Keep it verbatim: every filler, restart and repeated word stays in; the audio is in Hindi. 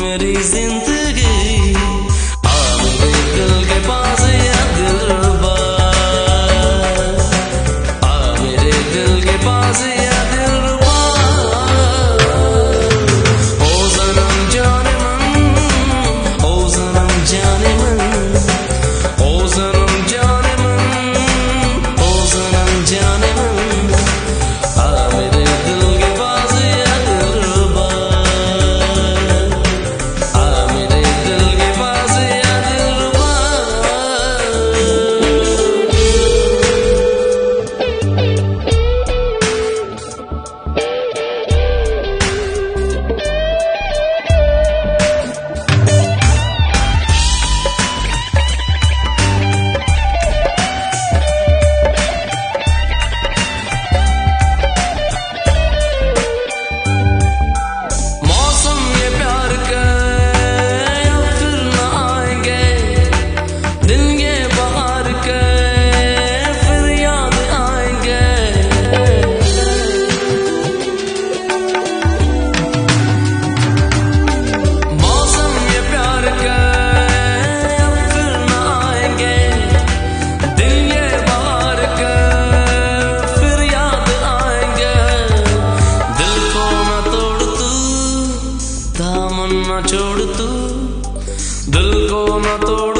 मेरी जिंदगी। आ मेरे दिल के पास या दिलरुबा, आ मेरे दिल के पास या दिलरुबा। ओ सनम जाने मन, ओ सनम जाने मन, ओ सनम जाने मन, ओ सनम जाने मन। आ मेरे दिल के पास या दिलरुबा, आ मेरे दिल के पास या दिलरुबा। मौसम ये प्यार के अब फिर न आएंगे, दिन ये बहार के फिर याद आएंगे। मौसम ये प्यार के अब फिर न आएंगे, दिन ये बहार के फिर याद आएंगे। दिल को न तोड़ तू, दामन न छोड़ तू, दिल को न तोड़